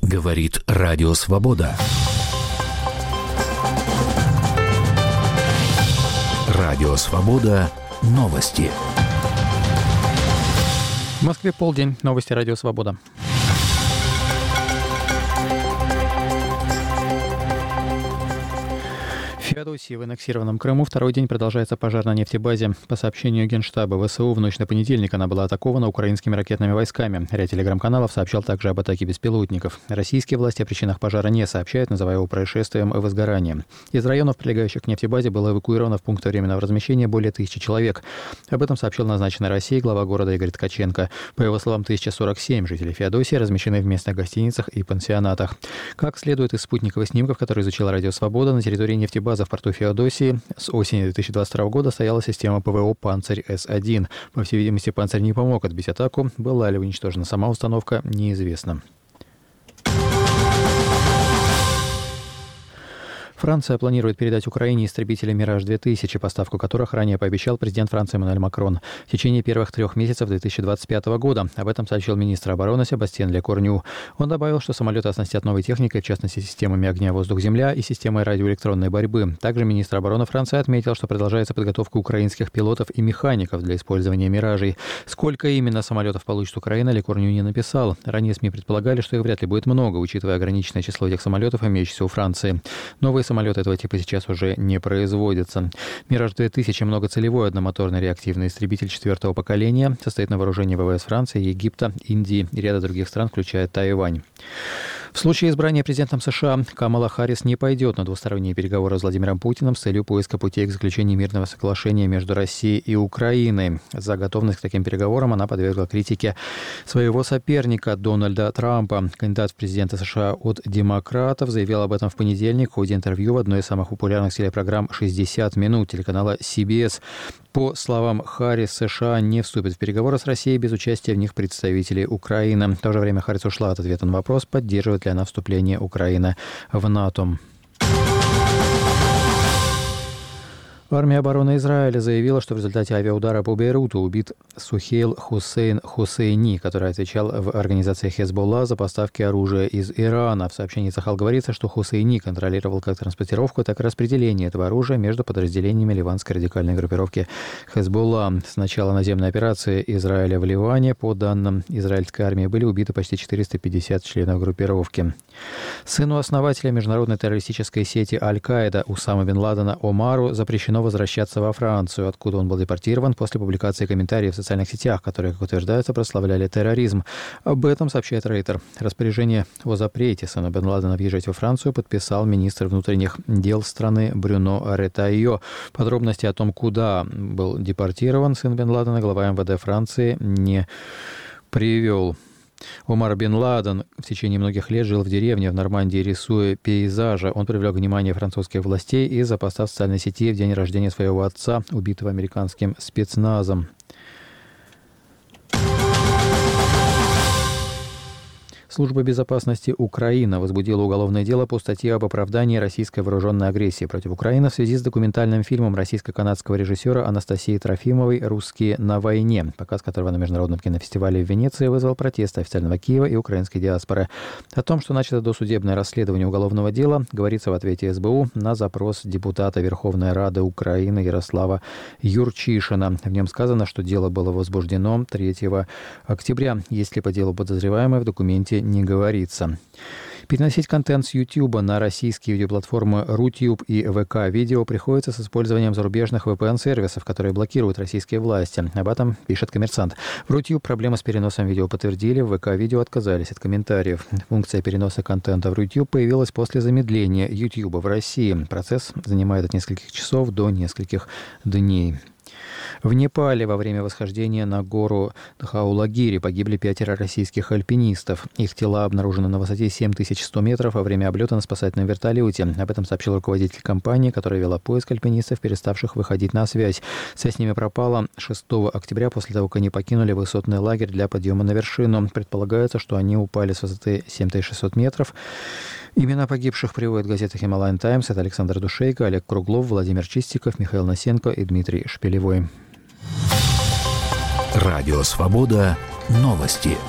Говорит Радио Свобода. Радио Свобода. Новости. В Москве полдень. Новости Радио Свобода. В Феодосии в аннексированном Крыму второй день продолжается пожар на нефтебазе. По сообщению Генштаба ВСУ, в ночь на понедельник она была атакована украинскими ракетными войсками. Ряд телеграм-каналов сообщал также об атаке беспилотников. Российские власти о причинах пожара не сообщают, называя его происшествием и возгоранием. Из районов, прилегающих к нефтебазе, было эвакуировано в пункты временного размещения более 1000 человек. Об этом сообщил назначенный Россией глава города Игорь Ткаченко. По его словам, 1047 жителей Феодосии размещены в местных гостиницах и пансионатах. Как следует из спутниковых снимков, которые изучила Радио Свобода, на территории нефтебазы в порту Феодосии с осени 2022 года стояла система ПВО «Панцирь-С-1». По всей видимости, «Панцирь» не помог отбить атаку. Была ли уничтожена сама установка, неизвестно. Франция планирует передать Украине истребители «Мираж-2000», поставку которых ранее пообещал президент Франции Эммануэль Макрон в течение первых 3 месяцев 2025 года. Об этом сообщил министр обороны Себастьян Лекорню. Он добавил, что самолеты оснастят новой техникой, в частности, системами огня, воздух-земля и системой радиоэлектронной борьбы. Также министр обороны Франции отметил, что продолжается подготовка украинских пилотов и механиков для использования «Миражей». Сколько именно самолетов получит Украина, Лекорню не написал. Ранее СМИ предполагали, что их вряд ли будет много, учитывая ограниченное число этих самолетов, имеющихся у Франции. Новые самолеты этого типа сейчас уже не производятся. «Мираж-2000» — многоцелевой одномоторный реактивный истребитель 4-го поколения, состоит на вооружении ВВС Франции, Египта, Индии и ряда других стран, включая Тайвань. В случае избрания президентом США Камала Харрис не пойдет на двусторонние переговоры с Владимиром Путиным с целью поиска путей к заключению мирного соглашения между Россией и Украиной. За готовность к таким переговорам она подвергла критике своего соперника Дональда Трампа. Кандидат в президенты США от демократов заявил об этом в понедельник в ходе интервью в одной из самых популярных телепрограмм «60 минут» телеканала CBS. По словам Харрис, США не вступят в переговоры с Россией без участия в них представителей Украины. В то же время Харрис ушла от ответа на вопрос, поддерживает ли она вступление Украины в НАТО. Армия обороны Израиля заявила, что в результате авиаудара по Бейруту убит Сухейл Хусейн Хусейни, который отвечал в организации Хезболла за поставки оружия из Ирана. В сообщении Цахал говорится, что Хусейни контролировал как транспортировку, так и распределение этого оружия между подразделениями ливанской радикальной группировки Хезболла. С начала наземной операции Израиля в Ливане, по данным израильской армии, были убиты почти 450 членов группировки. Сыну основателя международной террористической сети Аль-Каида Усама бен Ладена Омару запрещено возвращаться во Францию, откуда он был депортирован после публикации комментариев в социальных сетях, которые, как утверждается, прославляли терроризм. Об этом сообщает Рейтер. Распоряжение о запрете сына бен Ладена въезжать во Францию подписал министр внутренних дел страны Брюно Ретайо. Подробности о том, куда был депортирован сын бен Ладена, глава МВД Франции не привел. Омар бен Ладен в течение многих лет жил в деревне в Нормандии, рисуя пейзажи. Он привлек внимание французских властей из-за поста в социальной сети в день рождения своего отца, убитого американским спецназом. Служба безопасности Украины возбудила уголовное дело по статье об оправдании российской вооруженной агрессии против Украины в связи с документальным фильмом российско-канадского режиссера Анастасии Трофимовой «Русские на войне», показ которого на Международном кинофестивале в Венеции вызвал протесты официального Киева и украинской диаспоры. О том, что начато досудебное расследование уголовного дела, говорится в ответе СБУ на запрос депутата Верховной Рады Украины Ярослава Юрчишина. В нем сказано, что дело было возбуждено 3 октября. Если по делу подозреваемый, в документе не говорится. Переносить контент с YouTube на российские видеоплатформы Рутюб и ВК-видео приходится с использованием зарубежных VPN-сервисов, которые блокируют российские власти. Об этом пишет «Коммерсант». В Рутюб проблемы с переносом видео подтвердили, в ВК-видео отказались от комментариев. Функция переноса контента в Рутюб появилась после замедления YouTube в России. Процесс занимает от нескольких часов до нескольких дней. В Непале во время восхождения на гору Дхаулагири погибли 5 российских альпинистов. Их тела обнаружены на высоте 7100 метров во время облета на спасательном вертолете. Об этом сообщил руководитель компании, которая вела поиск альпинистов, переставших выходить на связь. Связь с ними пропала 6 октября после того, как они покинули высотный лагерь для подъема на вершину. Предполагается, что они упали с высоты 7600 метров. Имена погибших приводят газета «Himalayan Times». Это Александр Душейко, Олег Круглов, Владимир Чистиков, Михаил Насенко и Дмитрий Шпилевой. Радио «Свобода». Новости.